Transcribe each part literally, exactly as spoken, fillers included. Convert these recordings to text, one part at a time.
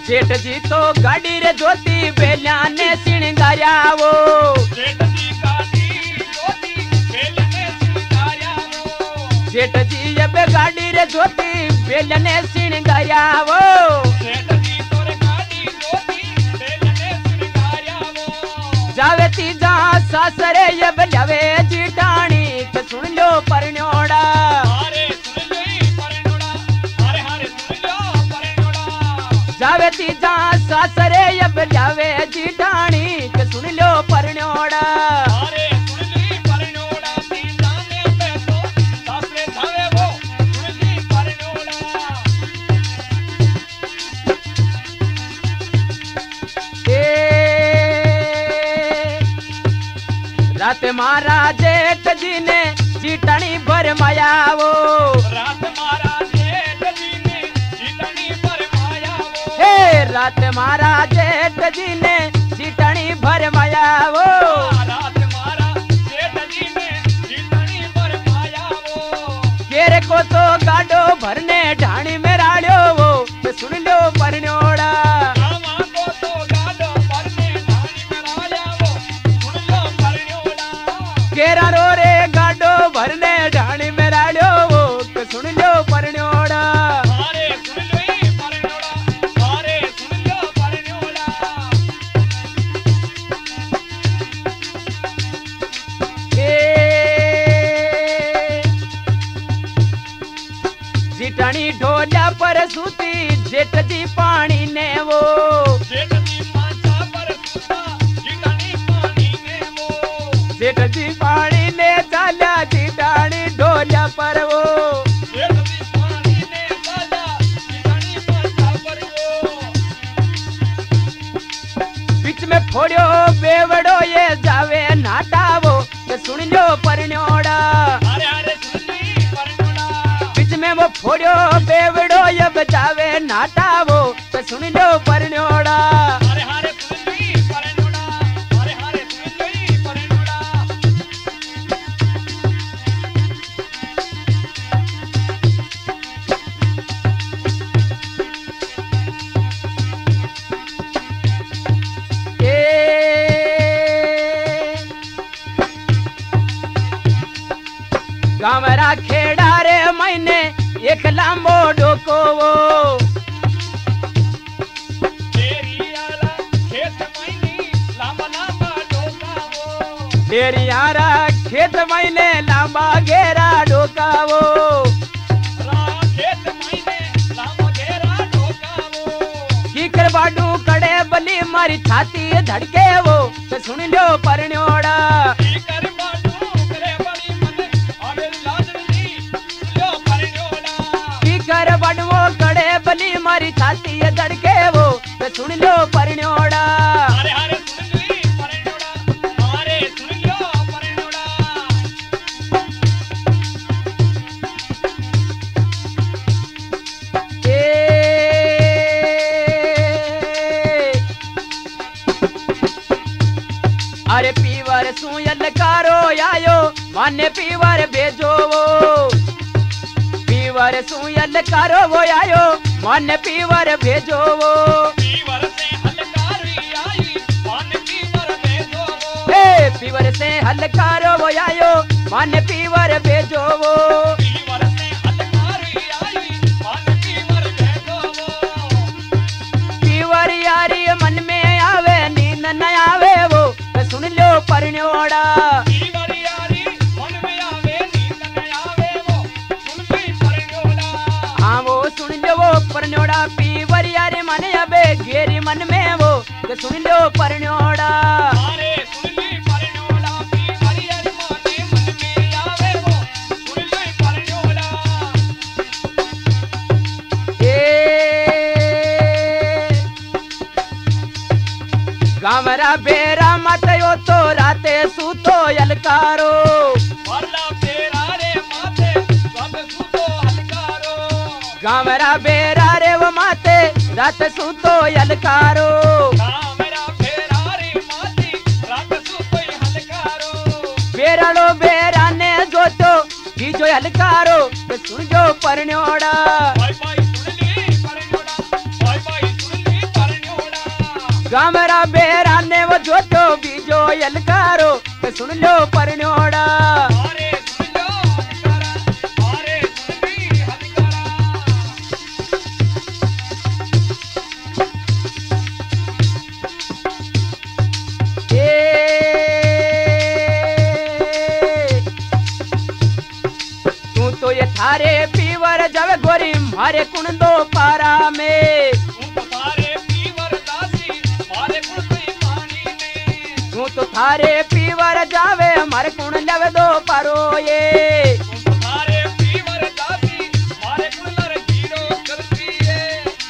सेठ जी तो गाड़ी रे जोती बेलिया ने सिंगारिया वो सेठ जी गाड़ी जोती बेलिया ने सिंगारिया वो सेठ जी अब गाड़ी रे जोती बेलिया ने सिंगारिया वो सेठ जी तोरे गाड़ी जोती बेलिया ने सिंगारिया वो जावे तीजा सासरे अब जावे जीटाणी के सुन लो परन्योड़ा अरे सुन लो परन्योड़ा अरे हारे सुन लो परन्योड़ा जावे तीजा सासरे अब जावे जीटाणी के सुन लो परन्योड़ा अरे सुन ली परन्योड़ा तीजा ने पे तो सासरे जावे वो सुन ली परन्योड़ा ए रात मारा जेठ जी ने जीटणी भर माया वो रात मारा जेठ जी ने जीटणी पर माया वो हे रात मारा जेठ जी ने जीटणी भर माया वो रात मारा जेठ जी ने जीटणी पर माया वो केरे को तो गाडो भरने ढाणी में राड़ियो वो ते सुन लो परन्योड़ा रामा को तो गाडो भरने ढाणी में राया वो सुन लो परन्योड़ा केरा रो रे गाडो भरने ढाणी में राड़ियो वो ते सुन लो परन्योड़ा अरे सुन लो परन्योड़ा अरे सुन लो परन्योड़ा ए जीटणी ढोला पर सूती जेठ जी पानी ने वो जेठ जी माचा पर सुता जीटणी पानी ने वो जेठ जी पानी ने चाल्या जीटाणी ढोला पर वो जेठ जी पानी ने डाला जीटणी माचा पर वो बीच में फोड़ियो बेवड़ो ये जावे नाटावो ते सुन लो परन्योड़ा अरे अरे सुन ली परन्योड़ा बीच में वो फोड़ियो बेवड़ो ये बचावे नाटावो ते सुन लो परन्योड़ा अरे हारे सुन ली परन्योड़ा अरे हारे सुन ली परन्योड़ा ए गावरा खेड़ा रे मैंने एक लांबो डोको वो तेरी आला खेत मैनी लांबा लांबा डोका वो डेरियारा खेत मैंने लांबा घेरा डोका वो रा खेत मैने लांबा घेरा डोका वो कीकर बाडू कड़े बली मारी छाती धड़के वो ते सुन लो परन्योड़ा की कर बाडू करे बड़ी मन आवे लाजनी सुन लो परन्योड़ा कीकर बाडू कड़े बली मारी छाती धड़के वो ते सुन लो परन्योड़ा अरे अरे सुन ली परन्योड़ा अरे सुन लो परन्योड़ा ए अरे पीवर सुयल कारो आयो माने पीवर भेजो वो पीवर सुयल कारो वो आयो माने पीवर भेजो वो पीवर से हलकारी आई मान पीवर भेजो वो ए पीवर से हलकारो वो आयो माने पीवर भेजो वो पीवर से हलकारी आई मान पीवर भेजो वो पीवर यारी मन में आवे नींद न आवे वो ते सुन लो परन्योड़ा पीवर यारी मन में आवे नींद न आवे वो सुन ली परन्योड़ा हाँ वो सुन लो वो परन्योड़ा पीवर यारी मन आवे घेरी मन में वो ते सुन लो परन्योड़ा अरे सुन ली परन्योड़ा पीवर यारी माने मन में आवे वो सुन ली परन्योड़ा ए गावरा बेरा मतयो तो राते सूतो यलकारो वरला तेरा रे माथे सब सुतो हलकारो गावरा बेरा रे वो माते रात सूतो यलकारो मेरा फेरा रे माती रात सुतो हलकारो बेराड़ो बेराने जो तो की जो हलकारो ते सुन जो परन्योड़ा बाय बाय सुन ली परन्योड़ा बाय बाय सुन ली गामरा बेराने वो जो तो बीजो यलकारो के सुन लो परन्योड़ा। अरे सुन लो हलकारा, अरे सुन ली हलकारा। तू तो ये थारे पीवर जब गोरी मारे कुण दो पारा में। तू तो थारे पीवर दासी मारे कुण कोई पानी में। तू तो थारे पीवर जावे मारे कुण लवे दो पारो ये। तू तो थारे पीवर दासी मारे कुण लर जीरो करती है।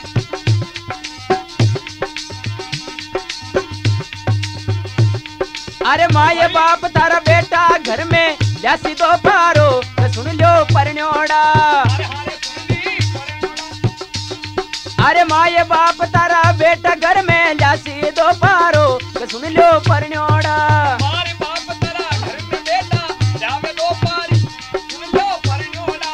अरे माये बाप तारा बेटा घर में जासी दो पारो तो सुन लो परन्योड़ा। अरे हारे सुन ली परन्योड़ा। अरे माये बाप तारा बेटा घर में जासी दो पारो तो सुन लो परन्योड़ा। हमारे बाप तेरा घर में बेटा जावे दो पारी सुन लो परन्योड़ा।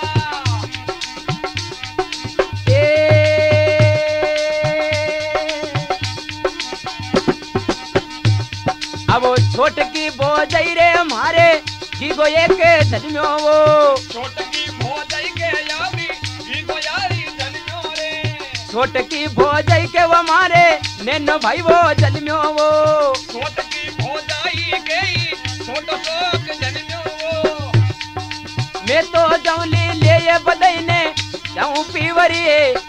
अब वो छोट की बोझई रे मारे की गो एक जन्म्यो वो। छोट की भोजई के यावी ई गोयारी जन्म्यो रे। छोट की भोजई के वो मारे नैनो भाई वो जन्म्यो वो। छोट की भोजाई के छोटो शोक जन्म्यो वो। मैं तो जौली ले ये बदई ने जाऊं पीवरी।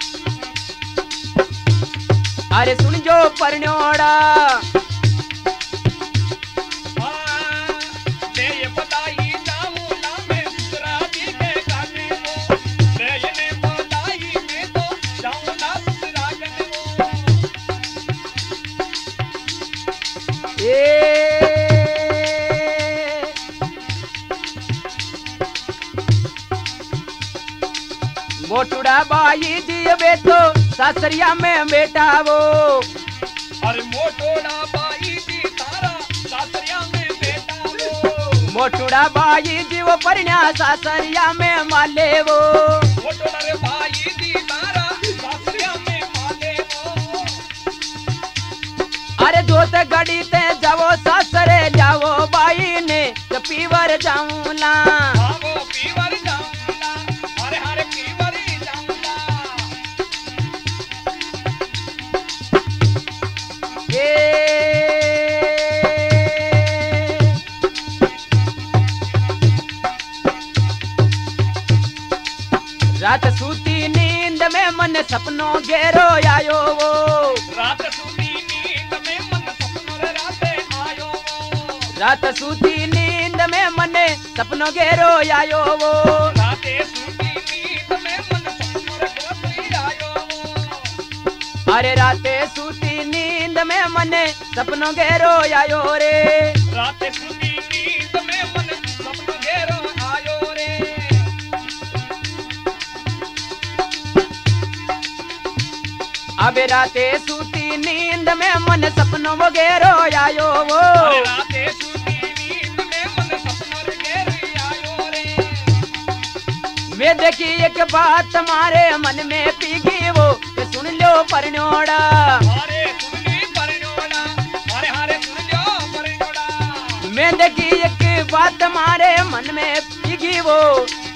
अरे सुन जो परन्योड़ा। मैं ये बताई जाऊं ना मैं ससुराली के गाने वो। मैं ये ने बताई मैं तो जाऊं ना ससुरागन वो। ए मोटुड़ा बाई दिए बेटो सासरिया में बेटा वो। अरे मोटोड़ा बाई दी तारा सासरिया में बेटा वो। मोटुड़ा बाई जी वो परण्या सासरिया में माले वो। मोटोड़ा रे बाई दी तारा सासरिया में माले वो। अरे जोत गड़ी ते जावो सासरे जावो बाई ने तो पीवर जाऊला। आवो पीवर जाऊंगा, अरे हरे पीवर जाऊंगा। रात सूती नींद में मन सपनों घेरो आयो वो। रात सूती नींद में मन सपनों रे राते आयो वो। रात सूती नींद में मन सपनों घेरो आयो वो। राते सूती नींद में मन सपनों रे गोत्री आयो वो। अरे राते सूती नींद में मन सपनों घेरो आयो रे। राते सूती नींद में मन सपनों घेरो आयो रे। अबे राते सूती नींद में मन सपनों वगैरो आयो वो। अरे राते सूती नींद में मन सपनों रे घेरी आयो रे। मैं देखी एक बात तुम्हारे मन में पीगी वो कि सुन लो परन्योड़ा। अरे सुन ली परन्योड़ा, अरे हरे सुन लो परन्योड़ा। मैं देखी एक बात तुम्हारे मन में पीगी वो